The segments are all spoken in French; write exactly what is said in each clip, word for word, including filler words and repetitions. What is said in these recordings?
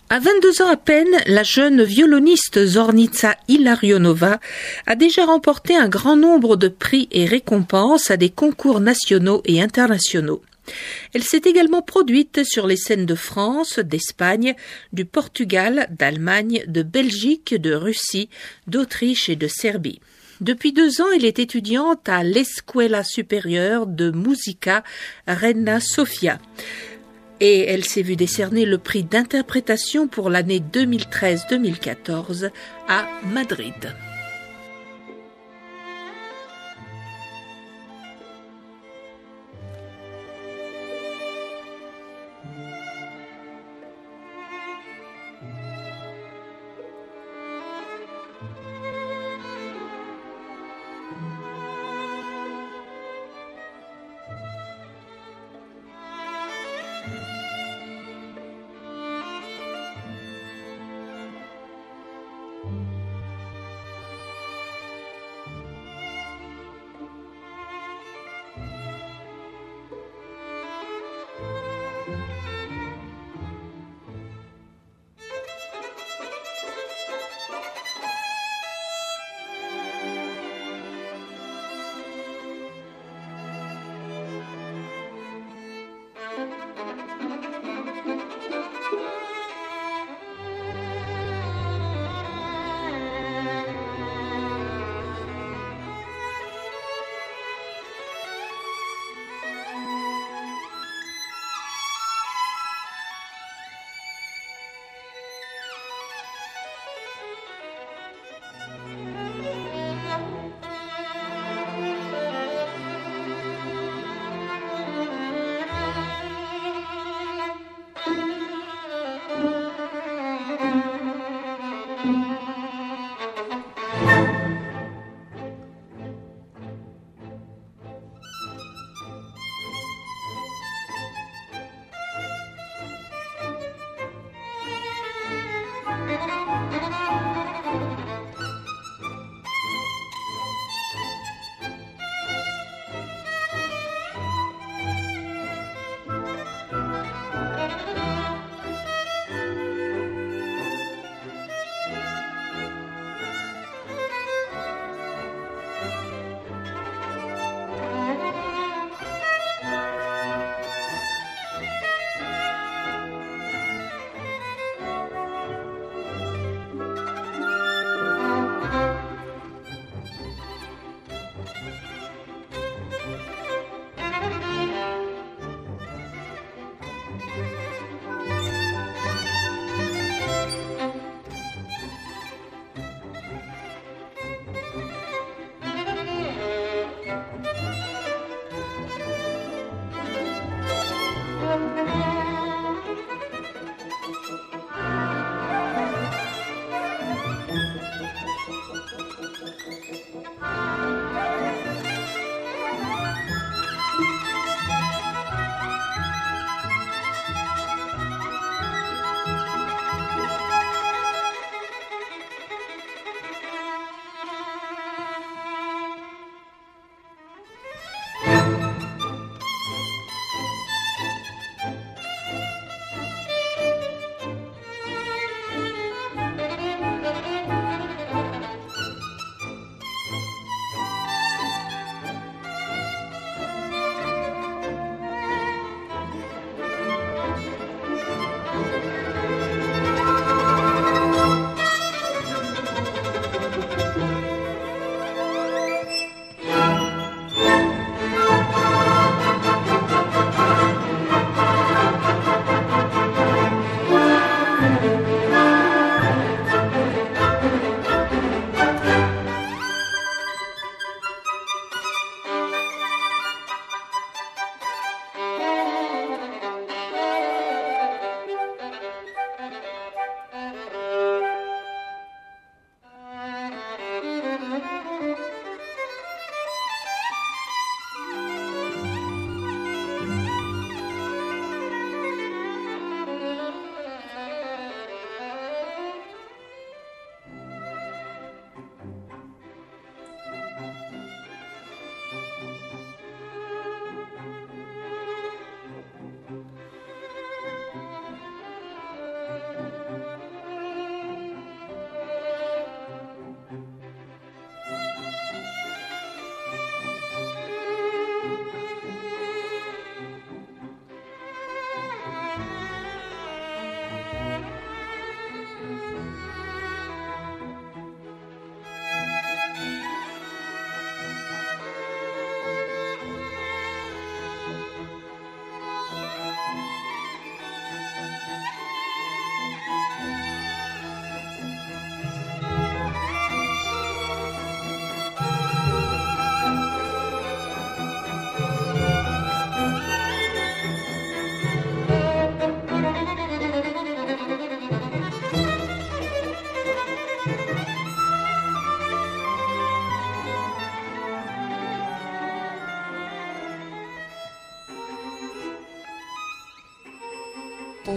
À vingt-deux ans à peine, la jeune violoniste Zornitza Ilarionova a déjà remporté un grand nombre de prix et récompenses à des concours nationaux et internationaux. Elle s'est également produite sur les scènes de France, d'Espagne, du Portugal, d'Allemagne, de Belgique, de Russie, d'Autriche et de Serbie. Depuis deux ans, elle est étudiante à l'Escuela Supérieure de Musica Reina Sofia. Et elle s'est vue décerner le prix d'interprétation pour l'année deux mille treize deux mille quatorze à Madrid.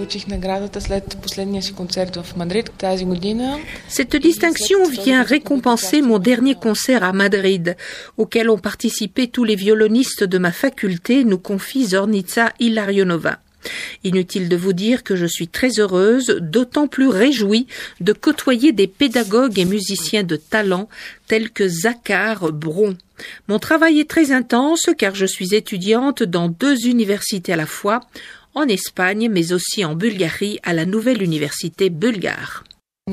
Cette distinction vient récompenser mon dernier concert à Madrid, auquel ont participé tous les violonistes de ma faculté, nous confie Zornitza Ilarionova. Inutile de vous dire que je suis très heureuse, d'autant plus réjouie de côtoyer des pédagogues et musiciens de talent tels que Zakhar Bron. Mon travail est très intense car je suis étudiante dans deux universités à la fois, en Espagne mais aussi en Bulgarie à la nouvelle université bulgare.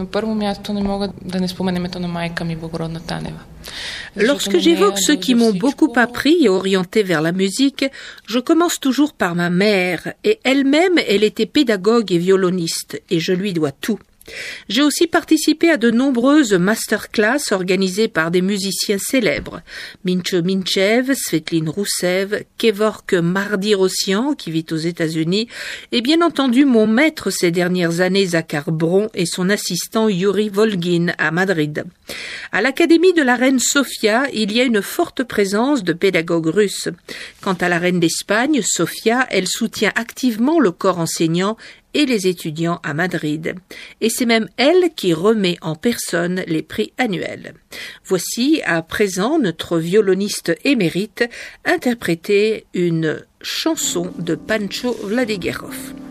Lorsque j'évoque ceux qui m'ont beaucoup appris et orienté vers la musique, je commence toujours par ma mère, et elle-même, elle était pédagogue et violoniste, et je lui dois tout. J'ai aussi participé à de nombreuses masterclass organisées par des musiciens célèbres. Mincho Minchev, Svetlin Roussev, Kevork Mardi-Rossian, qui vit aux États-Unis, et bien entendu mon maître ces dernières années, Zakhar Bron, et son assistant Yuri Volgin à Madrid. À l'Académie de la reine Sofia, il y a une forte présence de pédagogues russes. Quant à la reine d'Espagne, Sofia, elle soutient activement le corps enseignant et les étudiants à Madrid. Et c'est même elle qui remet en personne les prix annuels. Voici à présent notre violoniste émérite interpréter une chanson de Pancho Vladiguerov.